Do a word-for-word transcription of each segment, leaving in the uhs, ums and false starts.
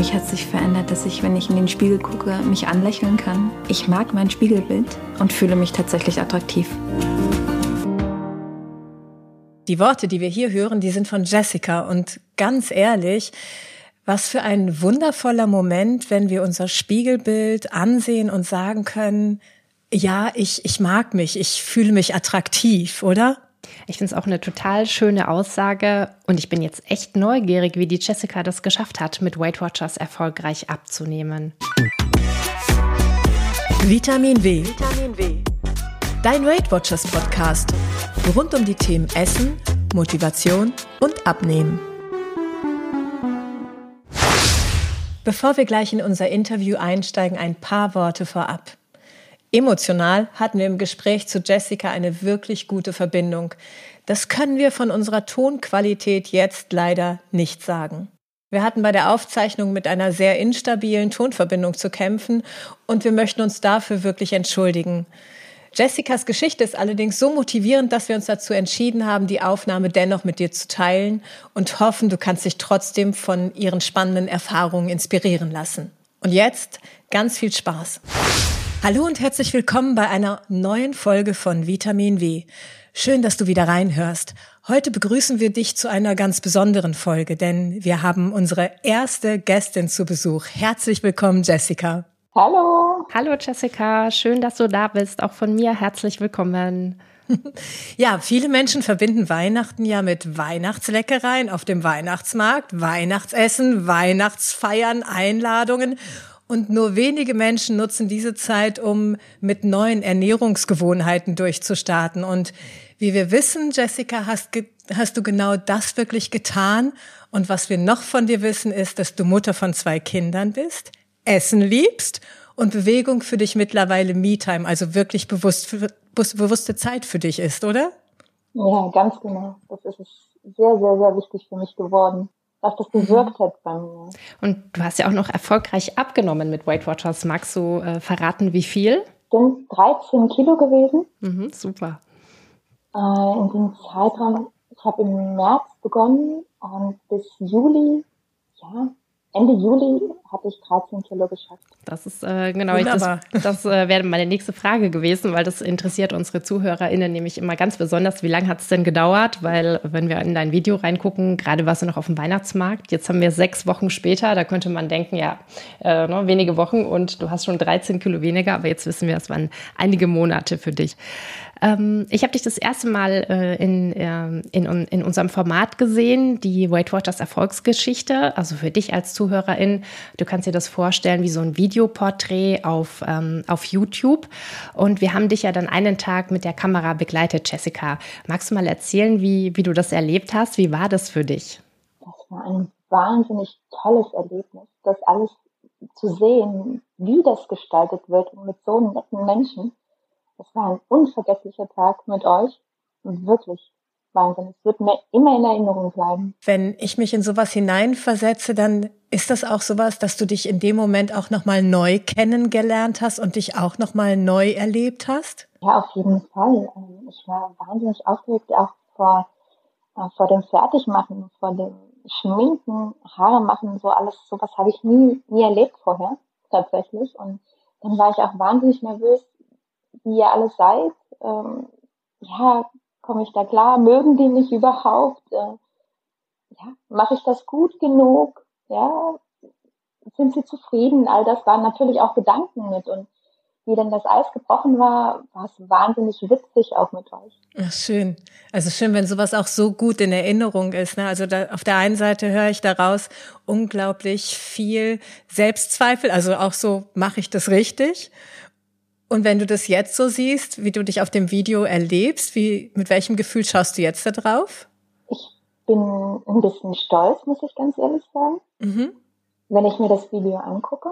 mich hat sich verändert, dass ich, wenn ich in den Spiegel gucke, mich anlächeln kann. Ich mag mein Spiegelbild und fühle mich tatsächlich attraktiv. Die Worte, die wir hier hören, die sind von Jessica. Und ganz ehrlich, was für ein wundervoller Moment, wenn wir unser Spiegelbild ansehen und sagen können, ja, ich, ich mag mich, ich fühle mich attraktiv, oder? Ich finde es auch eine total schöne Aussage und ich bin jetzt echt neugierig, wie die Jessica das geschafft hat, mit Weight Watchers erfolgreich abzunehmen. Vitamin W. Vitamin W. Dein Weight Watchers Podcast rund um die Themen Essen, Motivation und Abnehmen. Bevor wir gleich in unser Interview einsteigen, ein paar Worte vorab. Emotional hatten wir im Gespräch zu Jessica eine wirklich gute Verbindung. Das können wir von unserer Tonqualität jetzt leider nicht sagen. Wir hatten bei der Aufzeichnung mit einer sehr instabilen Tonverbindung zu kämpfen und wir möchten uns dafür wirklich entschuldigen. Jessicas Geschichte ist allerdings so motivierend, dass wir uns dazu entschieden haben, die Aufnahme dennoch mit dir zu teilen und hoffen, du kannst dich trotzdem von ihren spannenden Erfahrungen inspirieren lassen. Und jetzt ganz viel Spaß. Hallo und herzlich willkommen bei einer neuen Folge von Vitamin W. Schön, dass du wieder reinhörst. Heute begrüßen wir dich zu einer ganz besonderen Folge, denn wir haben unsere erste Gästin zu Besuch. Herzlich willkommen, Jessica. Hallo. Hallo Jessica, schön, dass du da bist. Auch von mir herzlich willkommen. Ja, viele Menschen verbinden Weihnachten ja mit Weihnachtsleckereien auf dem Weihnachtsmarkt, Weihnachtsessen, Weihnachtsfeiern, Einladungen. Und nur wenige Menschen nutzen diese Zeit, um mit neuen Ernährungsgewohnheiten durchzustarten. Und wie wir wissen, Jessica, hast, ge- hast du genau das wirklich getan. Und was wir noch von dir wissen, ist, dass du Mutter von zwei Kindern bist, Essen liebst und Bewegung für dich mittlerweile Me-Time, also wirklich bewusst, für, bewusste Zeit für dich ist, oder? Ja, ganz genau. Das ist sehr, sehr, sehr wichtig für mich geworden, dass das gewirkt hat bei mir. Und du hast ja auch noch erfolgreich abgenommen mit Weight Watchers. Magst du äh, verraten, wie viel? Sind dreizehn Kilo gewesen. Mhm, super. Äh, in dem Zeitraum, ich habe im März begonnen und bis Juli, ja, Ende Juli hatte ich dreizehn Kilo geschafft. Das ist äh, genau, ich, das, das äh, wäre meine nächste Frage gewesen, weil das interessiert unsere ZuhörerInnen nämlich immer ganz besonders. Wie lange hat es denn gedauert? Weil wenn wir in dein Video reingucken, gerade warst du noch auf dem Weihnachtsmarkt, jetzt haben wir sechs Wochen später, da könnte man denken, ja, äh, ne, wenige Wochen und du hast schon dreizehn Kilo weniger, aber jetzt wissen wir, es waren einige Monate für dich. Ähm, ich habe dich das erste Mal äh, in, äh, in, in unserem Format gesehen, die Weight Watchers Erfolgsgeschichte, also für dich als Zuhörerin. Du kannst dir das vorstellen wie so ein Videoporträt auf, ähm, auf YouTube. Und wir haben dich ja dann einen Tag mit der Kamera begleitet, Jessica. Magst du mal erzählen, wie, wie du das erlebt hast? Wie war das für dich? Das war ein wahnsinnig tolles Erlebnis, das alles zu sehen, wie das gestaltet wird mit so netten Menschen. Es war ein unvergesslicher Tag mit euch und wirklich Wahnsinn. Es wird mir immer in Erinnerung bleiben. Wenn ich mich in sowas hineinversetze, dann ist das auch sowas, dass du dich in dem Moment auch nochmal neu kennengelernt hast und dich auch nochmal neu erlebt hast? Ja, auf jeden Fall. Ich war wahnsinnig aufgeregt, auch vor, vor dem Fertigmachen, vor dem Schminken, Haare machen, so alles, sowas habe ich nie, nie erlebt vorher, tatsächlich. Und dann war ich auch wahnsinnig nervös, wie ihr alles seid, ähm, ja, komme ich da klar, mögen die mich überhaupt, äh, ja, mache ich das gut genug, ja, sind sie zufrieden, all das waren natürlich auch Gedanken mit und wie dann das Eis gebrochen war, war es wahnsinnig witzig auch mit euch. Ach, schön. Also schön, wenn sowas auch so gut in Erinnerung ist. Ne? Also da, auf der einen Seite höre ich daraus unglaublich viel Selbstzweifel, also auch so, mache ich das richtig? Und wenn du das jetzt so siehst, wie du dich auf dem Video erlebst, wie, mit welchem Gefühl schaust du jetzt da drauf? Ich bin ein bisschen stolz, muss ich ganz ehrlich sagen. Mhm. Wenn ich mir das Video angucke,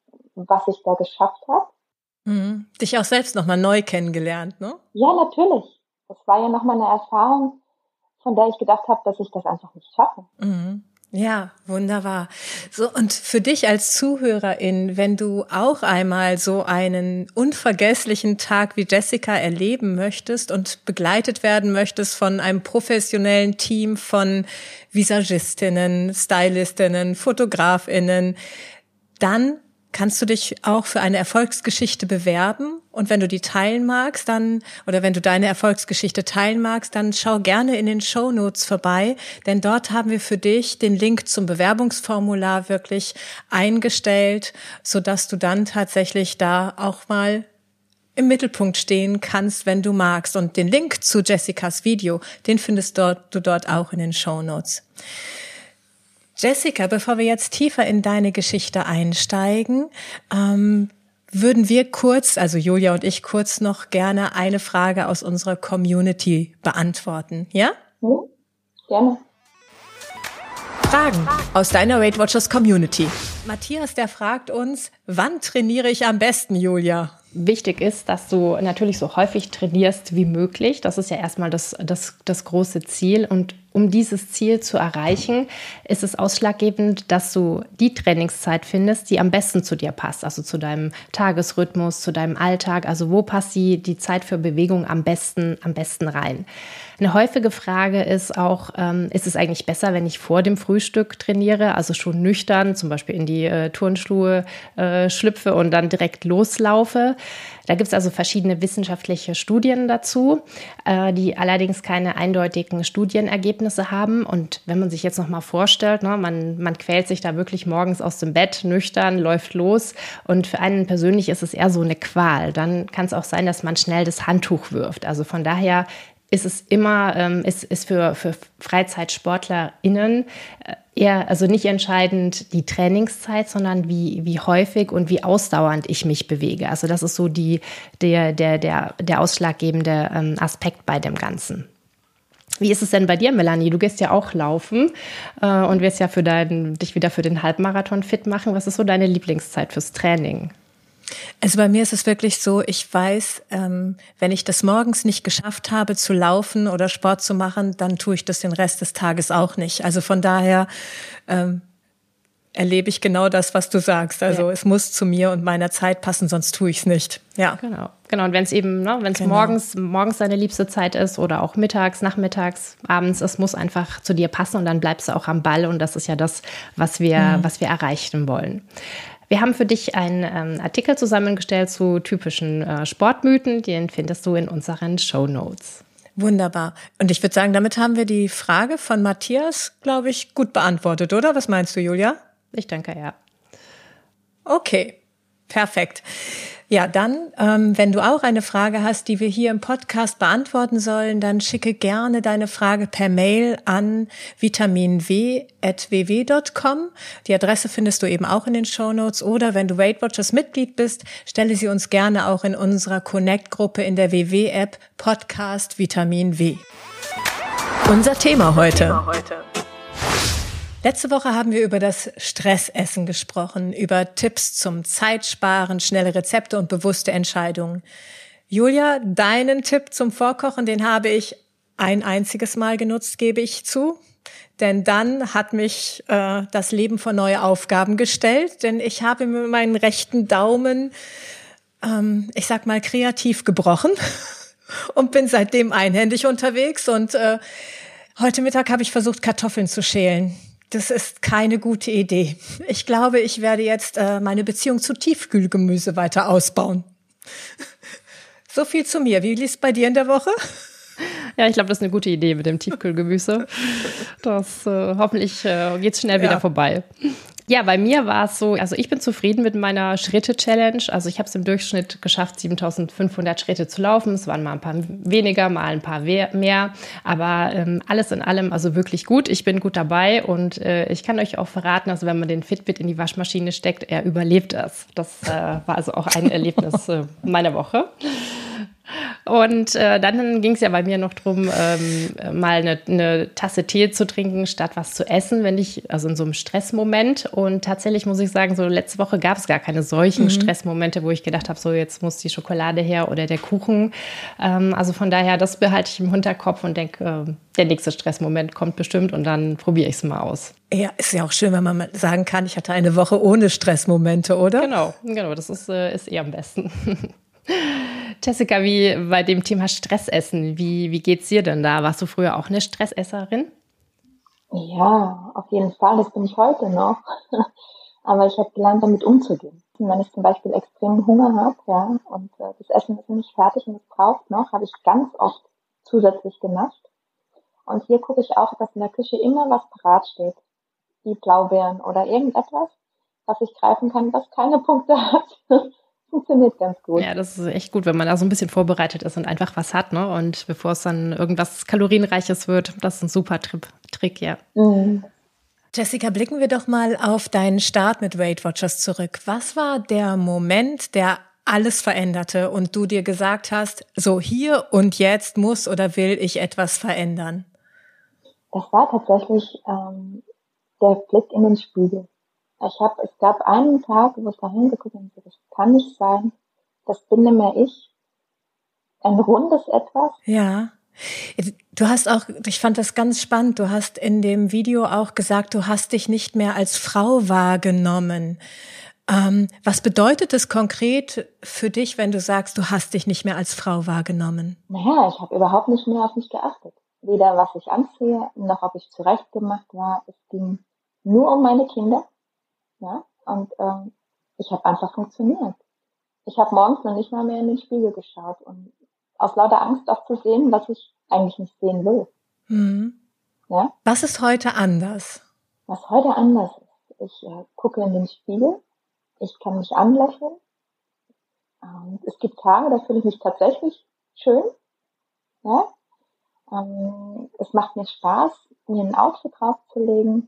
was ich da geschafft habe. Mhm. Dich auch selbst nochmal neu kennengelernt, ne? Ja, natürlich. Das war ja nochmal eine Erfahrung, von der ich gedacht habe, dass ich das einfach nicht schaffe. Mhm. Ja, wunderbar. So, und für dich als Zuhörerin, wenn du auch einmal so einen unvergesslichen Tag wie Jessica erleben möchtest und begleitet werden möchtest von einem professionellen Team von Visagistinnen, Stylistinnen, Fotografinnen, dann kannst du dich auch für eine Erfolgsgeschichte bewerben. Und wenn du die teilen magst, dann, oder wenn du deine Erfolgsgeschichte teilen magst, dann schau gerne in den Shownotes vorbei, denn dort haben wir für dich den Link zum Bewerbungsformular wirklich eingestellt, sodass du dann tatsächlich da auch mal im Mittelpunkt stehen kannst, wenn du magst. Und den Link zu Jessicas Video, den findest du dort, du dort auch in den Shownotes. Jessica, bevor wir jetzt tiefer in deine Geschichte einsteigen, ähm, würden wir kurz, also Julia und ich, kurz noch gerne eine Frage aus unserer Community beantworten. Ja? Hm? Gerne. Fragen aus deiner Weight Watchers Community. Matthias, der fragt uns, wann trainiere ich am besten, Julia? Wichtig ist, dass du natürlich so häufig trainierst wie möglich. Das ist ja erstmal das, das, das große Ziel. Und um dieses Ziel zu erreichen, ist es ausschlaggebend, dass du die Trainingszeit findest, die am besten zu dir passt. Also zu deinem Tagesrhythmus, zu deinem Alltag. Also wo passt die, die Zeit für Bewegung am besten, am besten rein? Eine häufige Frage ist auch, ähm, ist es eigentlich besser, wenn ich vor dem Frühstück trainiere, also schon nüchtern, zum Beispiel in die äh, Turnschuhe äh, schlüpfe und dann direkt loslaufe? Da gibt es also verschiedene wissenschaftliche Studien dazu, äh, die allerdings keine eindeutigen Studienergebnisse haben. Und wenn man sich jetzt noch mal vorstellt, ne, man, man quält sich da wirklich morgens aus dem Bett, nüchtern, läuft los. Und für einen persönlich ist es eher so eine Qual. Dann kann es auch sein, dass man schnell das Handtuch wirft. Also von daher ist es immer, ähm, ist, ist für, für FreizeitsportlerInnen eher, also nicht entscheidend die Trainingszeit, sondern wie, wie häufig und wie ausdauernd ich mich bewege. Also das ist so die, der, der, der, der ausschlaggebende ähm, Aspekt bei dem Ganzen. Wie ist es denn bei dir, Melanie? Du gehst ja auch laufen äh, und wirst ja für dein, dich wieder für den Halbmarathon fit machen. Was ist so deine Lieblingszeit fürs Training? Also bei mir ist es wirklich so, ich weiß, ähm, wenn ich das morgens nicht geschafft habe zu laufen oder Sport zu machen, dann tue ich das den Rest des Tages auch nicht. Also von daher ähm, erlebe ich genau das, was du sagst. Also ja. Es muss zu mir und meiner Zeit passen, sonst tue ich es nicht. Ja, genau. Genau. Und wenn es eben, ne, wenn es genau. morgens morgens deine liebste Zeit ist oder auch mittags, nachmittags, abends, es muss einfach zu dir passen und dann bleibst du auch am Ball. Und das ist ja das, was wir mhm. was wir erreichen wollen. Wir haben für dich einen ähm, Artikel zusammengestellt zu typischen äh, Sportmythen. Den findest du in unseren Shownotes. Wunderbar. Und ich würde sagen, damit haben wir die Frage von Matthias, glaube ich, gut beantwortet, oder? Was meinst du, Julia? Ich denke, ja. Okay, perfekt. Ja, dann, ähm, wenn du auch eine Frage hast, die wir hier im Podcast beantworten sollen, dann schicke gerne deine Frage per Mail an vitaminw at w w punkt com. Die Adresse findest du eben auch in den Shownotes. Oder wenn du Weight Watchers Mitglied bist, stelle sie uns gerne auch in unserer Connect-Gruppe in der W W-App Podcast Vitamin W. Unser Thema heute. Thema heute. Letzte Woche haben wir über das Stressessen gesprochen, über Tipps zum Zeitsparen, schnelle Rezepte und bewusste Entscheidungen. Julia, deinen Tipp zum Vorkochen, den habe ich ein einziges Mal genutzt, gebe ich zu. Denn dann hat mich äh, das Leben vor neue Aufgaben gestellt, denn ich habe mir meinen rechten Daumen, ähm, ich sag mal, kreativ gebrochen und bin seitdem einhändig unterwegs. Und äh, heute Mittag habe ich versucht, Kartoffeln zu schälen. Das ist keine gute Idee. Ich glaube, ich werde jetzt äh, meine Beziehung zu Tiefkühlgemüse weiter ausbauen. So viel zu mir. Wie lief es bei dir in der Woche? Ja, ich glaube, das ist eine gute Idee mit dem Tiefkühlgemüse. Das äh, hoffentlich äh, geht es schnell wieder ja. vorbei. Ja, bei mir war es so, also ich bin zufrieden mit meiner Schritte-Challenge. Also ich habe es im Durchschnitt geschafft, siebentausendfünfhundert Schritte zu laufen. Es waren mal ein paar weniger, mal ein paar mehr. Aber ähm, alles in allem also wirklich gut. Ich bin gut dabei und äh, ich kann euch auch verraten, also wenn man den Fitbit in die Waschmaschine steckt, er überlebt es. Das äh, war also auch ein Erlebnis äh, meiner Woche. Und äh, dann ging es ja bei mir noch drum, ähm, mal eine, eine Tasse Tee zu trinken, statt was zu essen, wenn ich, also in so einem Stressmoment. Und tatsächlich muss ich sagen, so letzte Woche gab es gar keine solchen mhm. Stressmomente, wo ich gedacht habe, so jetzt muss die Schokolade her oder der Kuchen. Ähm, also von daher, das behalte ich im Hinterkopf und denke, äh, der nächste Stressmoment kommt bestimmt und dann probiere ich es mal aus. Ja, ist ja auch schön, wenn man mal sagen kann, ich hatte eine Woche ohne Stressmomente, oder? Genau, genau, das ist, äh, ist eh am besten. Jessica, wie bei dem Thema Stressessen, wie, wie geht's dir denn da? Warst du früher auch eine Stressesserin? Ja, auf jeden Fall, das bin ich heute noch. Aber ich habe gelernt, damit umzugehen. Wenn ich zum Beispiel extremen Hunger habe, ja, und äh, das Essen ist noch nicht fertig und es braucht noch, habe ich ganz oft zusätzlich gemacht. Und hier gucke ich auch, dass in der Küche immer was parat steht. Wie Blaubeeren oder irgendetwas, was ich greifen kann, was keine Punkte hat. Funktioniert ganz gut. Ja, das ist echt gut, wenn man da so ein bisschen vorbereitet ist und einfach was hat, ne? Und bevor es dann irgendwas Kalorienreiches wird, das ist ein super Trip, Trick, ja. Mhm. Jessica, blicken wir doch mal auf deinen Start mit Weight Watchers zurück. Was war der Moment, der alles veränderte und du dir gesagt hast, so hier und jetzt muss oder will ich etwas verändern? Das war tatsächlich ähm, der Blick in den Spiegel. Ich hab, es gab einen Tag, wo ich da hingeguckt habe und gesagt, das kann nicht sein, das bin nicht mehr ich. Ein rundes Etwas. Ja. Du hast auch, ich fand das ganz spannend, du hast in dem Video auch gesagt, du hast dich nicht mehr als Frau wahrgenommen. Ähm, was bedeutet es konkret für dich, wenn du sagst, du hast dich nicht mehr als Frau wahrgenommen? Naja, ich habe überhaupt nicht mehr auf mich geachtet. Weder was ich anziehe, noch ob ich zurechtgemacht war. Es ging nur um meine Kinder. Ja, und ähm, ich habe einfach funktioniert. Ich habe morgens noch nicht mal mehr in den Spiegel geschaut und aus lauter Angst auch zu sehen, was ich eigentlich nicht sehen will. Mhm. Ja? Was ist heute anders? Was heute anders ist, ich äh, gucke in den Spiegel, ich kann mich anlächeln. Ähm, es gibt Tage, da fühle ich mich tatsächlich schön. Ja? Ähm, es macht mir Spaß, mir ein Outfit draufzulegen,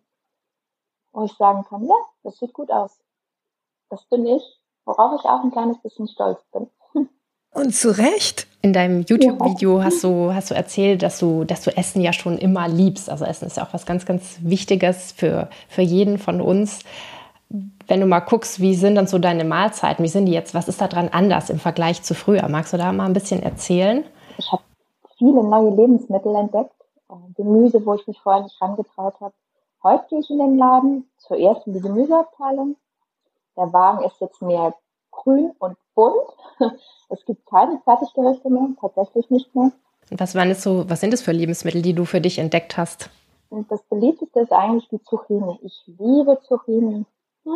wo ich sagen kann, ja, das sieht gut aus. Das bin ich, worauf ich auch ein kleines bisschen stolz bin. Und zu Recht. In deinem YouTube-Video hast du, hast du erzählt, dass du, dass du Essen ja schon immer liebst. Also Essen ist ja auch was ganz, ganz Wichtiges für, für jeden von uns. Wenn du mal guckst, wie sind dann so deine Mahlzeiten? Wie sind die jetzt? Was ist da dran anders im Vergleich zu früher? Magst du da mal ein bisschen erzählen? Ich habe viele neue Lebensmittel entdeckt. Gemüse, wo ich mich vorher nicht rangetraut habe. Heute gehe ich in den Laden, zuerst in die Gemüseabteilung. Der Wagen ist jetzt mehr grün und bunt. Es gibt keine Fertiggerichte mehr, tatsächlich nicht mehr. Was waren das so, was sind das für Lebensmittel, die du für dich entdeckt hast? Und das beliebteste ist eigentlich die Zucchini. Ich liebe Zucchini.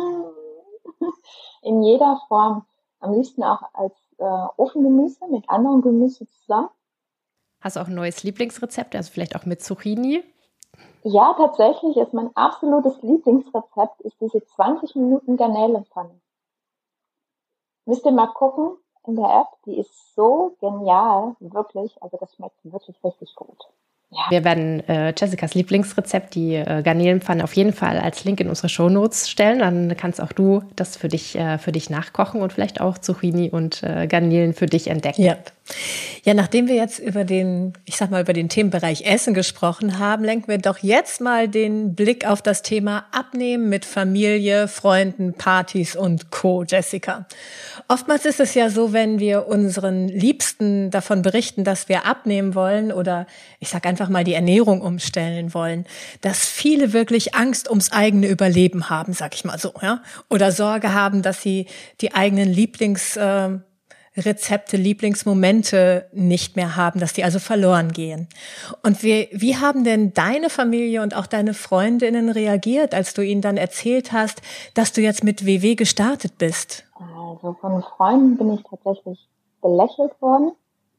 In jeder Form. Am liebsten auch als äh, Ofengemüse mit anderen Gemüse zusammen. Hast du auch ein neues Lieblingsrezept, also vielleicht auch mit Zucchini? Ja, tatsächlich ist mein absolutes Lieblingsrezept ist diese zwanzig Minuten Garnelenpfanne. Müsst ihr mal gucken in der App, die ist so genial, wirklich, also das schmeckt wirklich richtig gut. Ja. Wir werden äh, Jessicas Lieblingsrezept, die äh, Garnelenpfanne, auf jeden Fall als Link in unsere Shownotes stellen. Dann kannst auch du das für dich, äh, für dich nachkochen und vielleicht auch Zucchini und äh, Garnelen für dich entdecken. Ja. Ja, nachdem wir jetzt über den, ich sag mal, über den Themenbereich Essen gesprochen haben, lenken wir doch jetzt mal den Blick auf das Thema Abnehmen mit Familie, Freunden, Partys und Co., Jessica. Oftmals ist es ja so, wenn wir unseren Liebsten davon berichten, dass wir abnehmen wollen oder ich sag einfach mal die Ernährung umstellen wollen, dass viele wirklich Angst ums eigene Überleben haben, sag ich mal so, ja, oder Sorge haben, dass sie die eigenen Lieblings äh, Rezepte, Lieblingsmomente nicht mehr haben, dass die also verloren gehen. Und wie, wie haben denn deine Familie und auch deine Freundinnen reagiert, als du ihnen dann erzählt hast, dass du jetzt mit W W gestartet bist? Also von Freunden bin ich tatsächlich belächelt worden.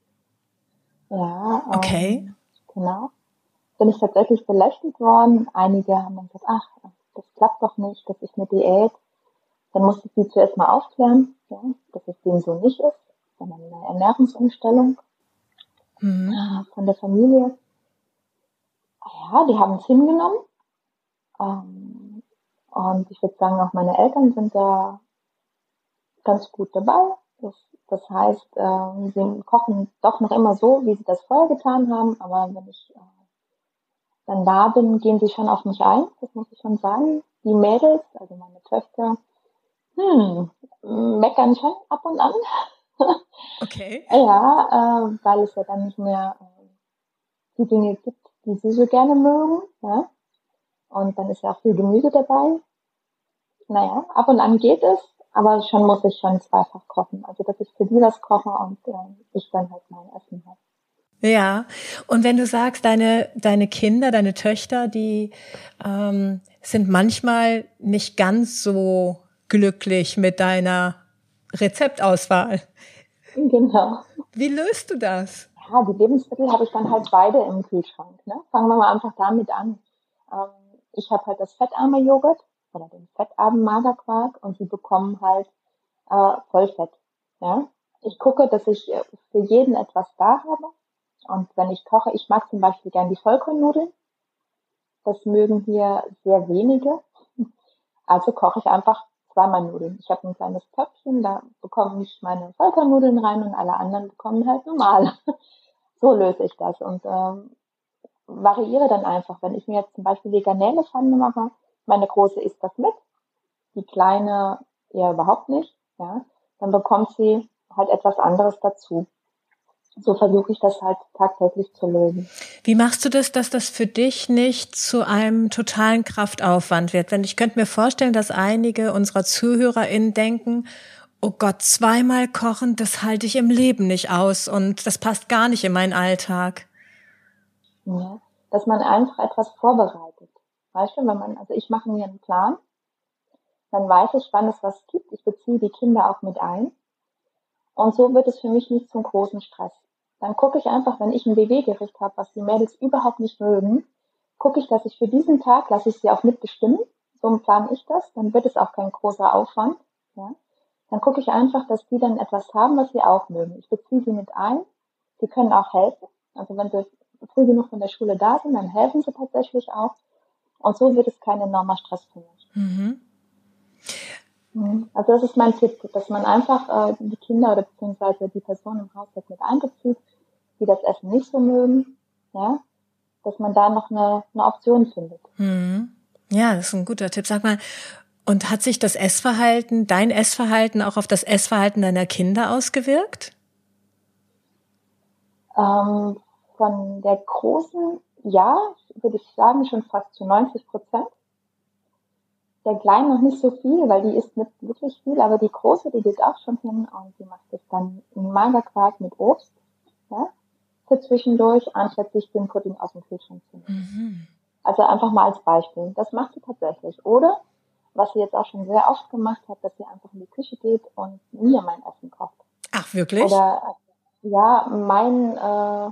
Ja, okay. Ähm, genau. Bin ich tatsächlich belächelt worden. Einige haben dann gesagt, ach, das klappt doch nicht, das ist eine Diät. Dann musste ich sie zuerst mal aufklären, ja, dass es dem so nicht ist, sondern eine Ernährungsumstellung mhm. von der Familie. Ja, die haben es hingenommen. Ähm, und ich würde sagen, auch meine Eltern sind da ganz gut dabei. Das, das heißt, äh, sie kochen doch noch immer so, wie sie das vorher getan haben, aber wenn ich äh, dann da bin, gehen sie schon auf mich ein, das muss ich schon sagen. Die Mädels, also meine Töchter, hm, meckern schon ab und an. Okay. Ja, äh, weil es ja dann nicht mehr äh, die Dinge gibt, die sie so gerne mögen. Ja? Und dann ist ja auch viel Gemüse dabei. Naja, ab und an geht es, aber schon muss ich schon zweifach kochen. Also, dass ich für die was koche und äh, ich dann halt mein Essen habe. Ja, und wenn du sagst, deine, deine Kinder, deine Töchter, die ähm, sind manchmal nicht ganz so glücklich mit deiner Rezeptauswahl. Genau. Wie löst du das? Ja, die Lebensmittel habe ich dann halt beide im Kühlschrank. Ne? Fangen wir mal einfach damit an. Ähm, ich habe halt das fettarme Joghurt oder den fettarmen Magerquark und die bekommen halt äh, Vollfett. Ja? Ich gucke, dass ich äh, für jeden etwas da habe. Und wenn ich koche, ich mag zum Beispiel gern die Vollkornnudeln. Das mögen hier sehr wenige. Also koche ich einfach zweimal Nudeln. Ich habe ein kleines Töpfchen, da bekomme ich meine Vollkornnudeln rein und alle anderen bekommen halt normal. So löse ich das und ähm, variiere dann einfach. Wenn ich mir jetzt zum Beispiel die Garnelepfanne mache, meine Große isst das mit, die Kleine eher überhaupt nicht, ja, dann bekommt sie halt etwas anderes dazu. So versuche ich das halt tagtäglich zu lösen. Wie machst du das, dass das für dich nicht zu einem totalen Kraftaufwand wird? Wenn ich könnte mir vorstellen, dass einige unserer ZuhörerInnen denken, oh Gott, zweimal kochen, das halte ich im Leben nicht aus und das passt gar nicht in meinen Alltag. Ja, dass man einfach etwas vorbereitet. Weißt du, wenn man, also ich mache mir einen Plan, dann weiß ich, wann es was gibt. Ich beziehe die Kinder auch mit ein. Und so wird es für mich nicht zum großen Stress. Dann gucke ich einfach, wenn ich ein B W-Gericht habe, was die Mädels überhaupt nicht mögen, gucke ich, dass ich für diesen Tag, lasse ich sie auch mitbestimmen. So plane ich das. Dann wird es auch kein großer Aufwand. Ja. Dann gucke ich einfach, dass die dann etwas haben, was sie auch mögen. Ich beziehe sie mit ein. Sie können auch helfen. Also wenn sie früh genug von der Schule da sind, dann helfen sie tatsächlich auch. Und so wird es kein enormer Stress für mich. Mhm. Also das ist mein Tipp, dass man einfach äh, die Kinder oder beziehungsweise die Personen im Haushalt mit einbezieht, die das Essen nicht so mögen, ja, dass man da noch eine, eine Option findet. Mhm. Ja, das ist ein guter Tipp. Sag mal, und hat sich das Essverhalten, dein Essverhalten auch auf das Essverhalten deiner Kinder ausgewirkt? Ähm, von der großen, ja, würde ich sagen, schon fast zu neunzig Prozent. Der Kleine noch nicht so viel, weil die isst nicht wirklich viel, aber die Große, die geht auch schon hin und die macht das dann in Magerquark mit Obst, ja, für zwischendurch, anstatt sich den Pudding aus dem Kühlschrank zu nehmen. Mhm. Also einfach mal als Beispiel. Das macht sie tatsächlich. Oder, was sie jetzt auch schon sehr oft gemacht hat, dass sie einfach in die Küche geht und mir mein Essen kocht. Ach, wirklich? Oder, ja, mein, äh,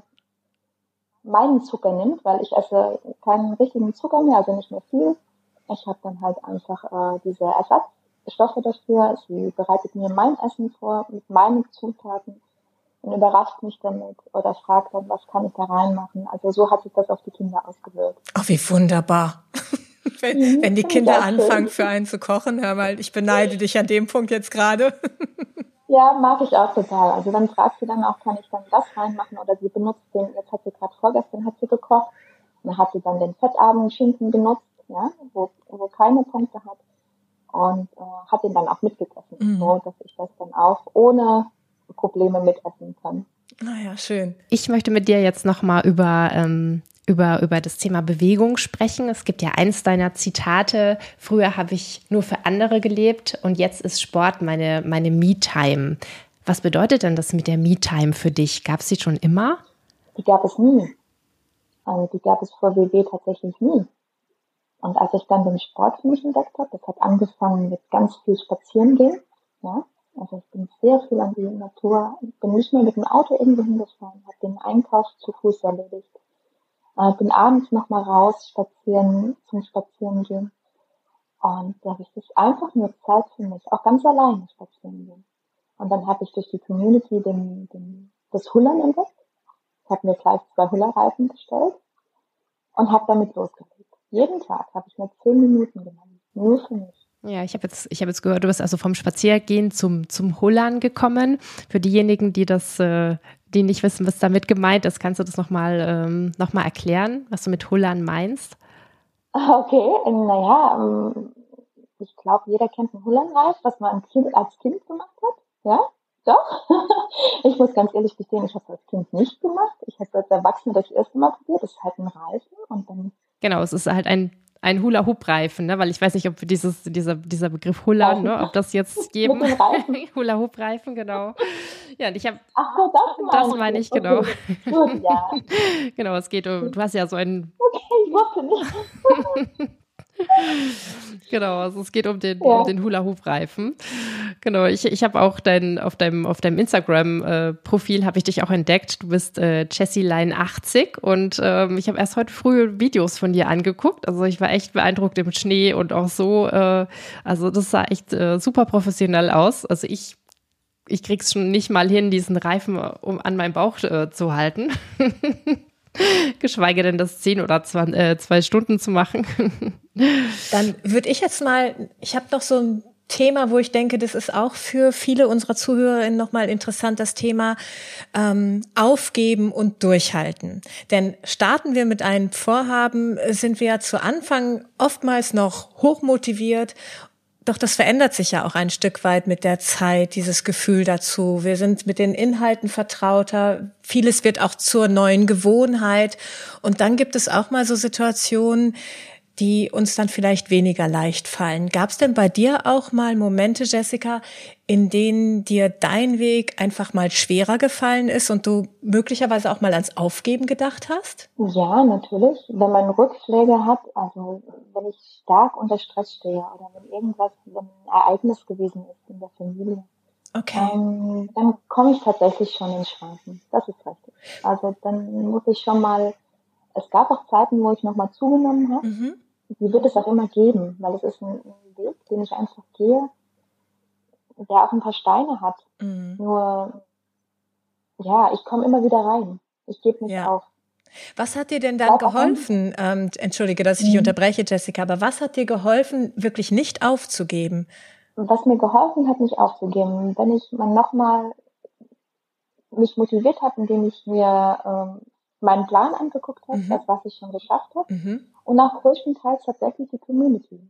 meinen Zucker nimmt, weil ich esse keinen richtigen Zucker mehr, also nicht mehr viel. Ich habe dann halt einfach äh, diese Ersatzstoffe dafür. Sie bereitet mir mein Essen vor mit meinen Zutaten und überrascht mich damit oder fragt dann, was kann ich da reinmachen. Also so hat sich das auf die Kinder ausgewirkt. Ach, wie wunderbar. wenn, Mhm, wenn die Kinder anfangen, schön. für einen zu kochen, hör mal, ich beneide dich an dem Punkt jetzt gerade. Ja, mag ich auch total. Also dann fragt sie dann auch, kann ich dann das reinmachen oder sie benutzt den, jetzt hat sie gerade vorgestern hat sie gekocht, und dann hat sie dann den fettarmen Schinken genutzt, ja, wo, wo keine Punkte hat und äh, hat den dann auch mitgegessen, mhm. so dass ich das dann auch ohne Probleme mitessen kann. Naja, schön. Ich möchte mit dir jetzt nochmal über, ähm, über, über das Thema Bewegung sprechen. Es gibt ja eins deiner Zitate, früher habe ich nur für andere gelebt und jetzt ist Sport meine, meine Me-Time. Was bedeutet denn das mit der Me-Time für dich? Gab es die schon immer? Die gab es nie. Also die gab es vor W W tatsächlich nie. Und als ich dann den Sport für mich entdeckt habe, das hat angefangen mit ganz viel Spazierengehen. Ja, also ich bin sehr viel an die Natur, ich bin nicht mehr mit dem Auto irgendwo hingefahren, habe den Einkauf zu Fuß erledigt. Äh, bin abends nochmal raus spazieren, zum Spazierengehen. Und da habe ich das einfach nur Zeit für mich, auch ganz alleine spazieren gehen. Und dann habe ich durch die Community den, den, das Hullern entdeckt. Ich habe mir gleich zwei Hullerreifen bestellt und habe damit losgelegt. Jeden Tag habe ich mir zehn Minuten genommen, nur für mich. Ja, ich habe jetzt, ich habe jetzt gehört, du bist also vom Spaziergehen zum, zum Hullern gekommen. Für diejenigen, die das, äh, die nicht wissen, was damit gemeint ist, kannst du das nochmal ähm, noch mal erklären, was du mit Hullern meinst? Okay, naja, ich glaube, jeder kennt einen Hullernreif, was man als Kind, als Kind gemacht hat. Ja, doch. Ich muss ganz ehrlich gestehen, ich habe es als Kind nicht gemacht. Ich habe es als Erwachsene das erste Mal probiert. Das ist halt ein Reifen und dann. Genau, es ist halt ein Ein Hula-Hoop-Reifen, ne? Weil ich weiß nicht, ob dieses, dieser, dieser Begriff Hula, ne? Ob das jetzt geben. Hula-Hoop-Reifen, genau. Ja, und ich habe. Ach so, das, das meine ich, genau. Okay. Gut, ja. Genau, es geht um, du hast ja so einen. Okay, ich wusste nicht. Genau, also es geht um den, ja. um den Hula-Hoop-Reifen. Genau, ich, ich habe auch dein, auf deinem, auf deinem Instagram-Profil habe ich dich auch entdeckt. Du bist äh, Jessie-Line achtzig und ähm, ich habe erst heute früh Videos von dir angeguckt. Also ich war echt beeindruckt im Schnee und auch so. Äh, also das sah echt äh, super professionell aus. Also ich, ich krieg's schon nicht mal hin, diesen Reifen um an meinem Bauch äh, zu halten. Geschweige denn, das zehn oder zwei, äh, zwei Stunden zu machen. Dann würde ich jetzt mal, ich habe noch so ein Thema, wo ich denke, das ist auch für viele unserer ZuhörerInnen nochmal interessant, das Thema ähm, Aufgeben und Durchhalten. Denn starten wir mit einem Vorhaben, sind wir ja zu Anfang oftmals noch hochmotiviert. Doch das verändert sich ja auch ein Stück weit mit der Zeit, dieses Gefühl dazu. Wir sind mit den Inhalten vertrauter. Vieles wird auch zur neuen Gewohnheit. Und dann gibt es auch mal so Situationen, die uns dann vielleicht weniger leicht fallen. Gab es denn bei dir auch mal Momente, Jessica, in denen dir dein Weg einfach mal schwerer gefallen ist und du möglicherweise auch mal ans Aufgeben gedacht hast? Ja, natürlich. Wenn man Rückschläge hat, also wenn ich stark unter Stress stehe oder wenn irgendwas, wenn ein Ereignis gewesen ist in der Familie, okay. ähm, dann komme ich tatsächlich schon ins Schwanken. Das ist richtig. Also dann muss ich schon mal, es gab auch Zeiten, wo ich nochmal zugenommen habe. Mhm. Die wird es auch immer geben, weil es ist ein, ein Weg, den ich einfach gehe, der auch ein paar Steine hat. Mhm. Nur, ja, ich komme immer wieder rein. Ich gebe nicht ja. auf. Was hat dir denn dann geholfen? Ähm, entschuldige, dass ich dich mhm. unterbreche, Jessica, aber was hat dir geholfen, wirklich nicht aufzugeben? Was mir geholfen hat, nicht aufzugeben, wenn ich mal nochmal mich motiviert habe, indem ich mir ähm, meinen Plan angeguckt habe, mhm. das, was ich schon geschafft habe. Mhm. Und auch größtenteils tatsächlich die Community.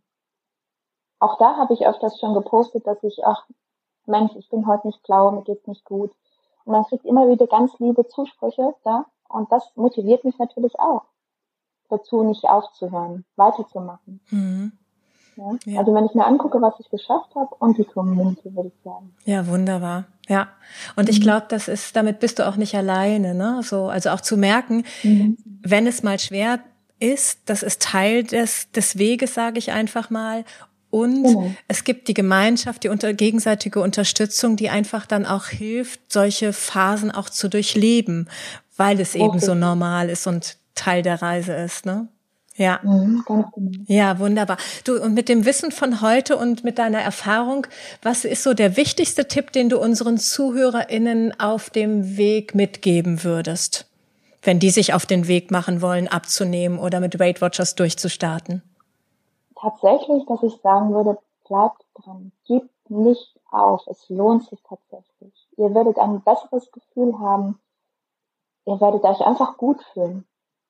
Auch da habe ich öfters schon gepostet, dass ich, ach Mensch, ich bin heute nicht blau, mir geht's nicht gut. Und man kriegt immer wieder ganz liebe Zusprüche da. Und das motiviert mich natürlich auch, dazu nicht aufzuhören, weiterzumachen. Mhm. Ja? Ja. Also wenn ich mir angucke, was ich geschafft habe und die Community, würde ich sagen. Ja, wunderbar. Ja. Und mhm. ich glaube, das ist, damit bist du auch nicht alleine, ne? So, also auch zu merken, mhm. wenn es mal schwer ist, das ist Teil des, des Weges, sage ich einfach mal. Und genau. es gibt die Gemeinschaft, die unter, gegenseitige Unterstützung, die einfach dann auch hilft, solche Phasen auch zu durchleben, weil es okay. eben so normal ist und Teil der Reise ist, ne? Ja. Mhm, ganz genau. Ja, wunderbar. Du, und mit dem Wissen von heute und mit deiner Erfahrung, was ist so der wichtigste Tipp, den du unseren ZuhörerInnen auf dem Weg mitgeben würdest, wenn die sich auf den Weg machen wollen, abzunehmen oder mit Weight Watchers durchzustarten? Tatsächlich, dass ich sagen würde, bleibt dran, gebt nicht auf, es lohnt sich tatsächlich. Ihr werdet ein besseres Gefühl haben, ihr werdet euch einfach gut fühlen.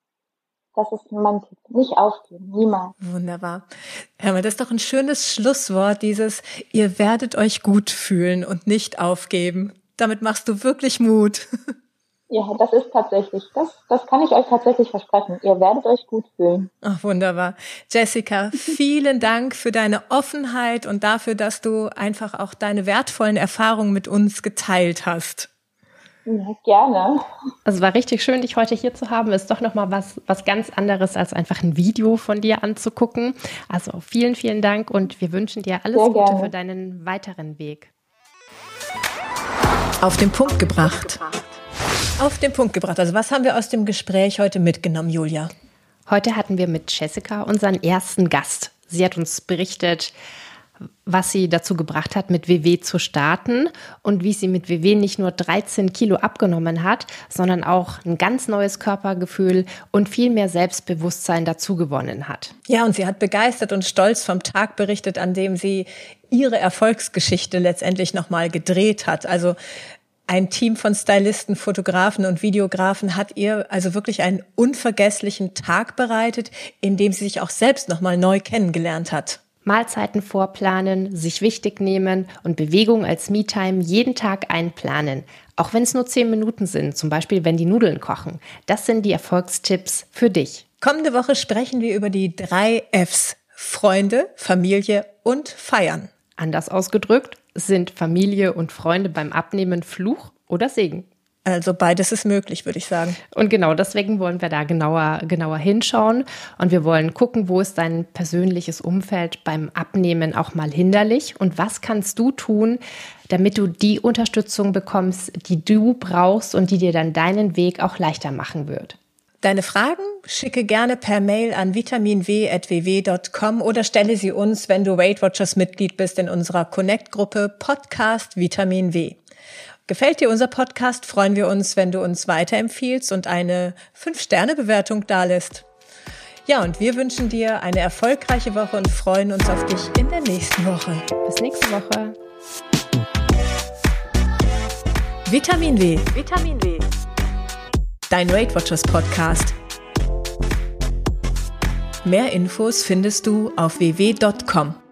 Das ist mein Tipp. Nicht aufgeben, niemals. Wunderbar. Hör mal, das ist doch ein schönes Schlusswort, dieses, ihr werdet euch gut fühlen und nicht aufgeben. Damit machst du wirklich Mut. Ja, das ist tatsächlich, das, das kann ich euch tatsächlich versprechen. Ihr werdet euch gut fühlen. Ach, wunderbar. Jessica, vielen Dank für deine Offenheit und dafür, dass du einfach auch deine wertvollen Erfahrungen mit uns geteilt hast. Ja, gerne. Also es war richtig schön, dich heute hier zu haben. Ist doch nochmal was, was ganz anderes, als einfach ein Video von dir anzugucken. Also vielen, vielen Dank und wir wünschen dir alles Sehr Gute gerne. für deinen weiteren Weg. Auf den Punkt gebracht. Auf den Punkt gebracht. Also was haben wir aus dem Gespräch heute mitgenommen, Julia? Heute hatten wir mit Jessica unseren ersten Gast. Sie hat uns berichtet, was sie dazu gebracht hat, mit W W zu starten und wie sie mit W W nicht nur dreizehn Kilo abgenommen hat, sondern auch ein ganz neues Körpergefühl und viel mehr Selbstbewusstsein dazu gewonnen hat. Ja, und sie hat begeistert und stolz vom Tag berichtet, an dem sie ihre Erfolgsgeschichte letztendlich nochmal gedreht hat. Also ein Team von Stylisten, Fotografen und Videografen hat ihr also wirklich einen unvergesslichen Tag bereitet, in dem sie sich auch selbst nochmal neu kennengelernt hat. Mahlzeiten vorplanen, sich wichtig nehmen und Bewegung als Me-Time jeden Tag einplanen. Auch wenn es nur zehn Minuten sind, zum Beispiel wenn die Nudeln kochen. Das sind die Erfolgstipps für dich. Kommende Woche sprechen wir über die drei Fs. Freunde, Familie und Feiern. Anders ausgedrückt, sind Familie und Freunde beim Abnehmen Fluch oder Segen? Also beides ist möglich, würde ich sagen. Und genau deswegen wollen wir da genauer, genauer hinschauen und wir wollen gucken, wo ist dein persönliches Umfeld beim Abnehmen auch mal hinderlich und was kannst du tun, damit du die Unterstützung bekommst, die du brauchst und die dir dann deinen Weg auch leichter machen wird. Deine Fragen schicke gerne per Mail an vitaminw at w w punkt com oder stelle sie uns, wenn du Weight Watchers Mitglied bist, in unserer Connect-Gruppe Podcast Vitamin W. Gefällt dir unser Podcast, freuen wir uns, wenn du uns weiterempfiehlst und eine fünf Sterne Bewertung dalässt. Ja, und wir wünschen dir eine erfolgreiche Woche und freuen uns auf dich in der nächsten Woche. Bis nächste Woche. Vitamin W. Vitamin W. Dein Weight Watchers Podcast. Mehr Infos findest du auf w w punkt com.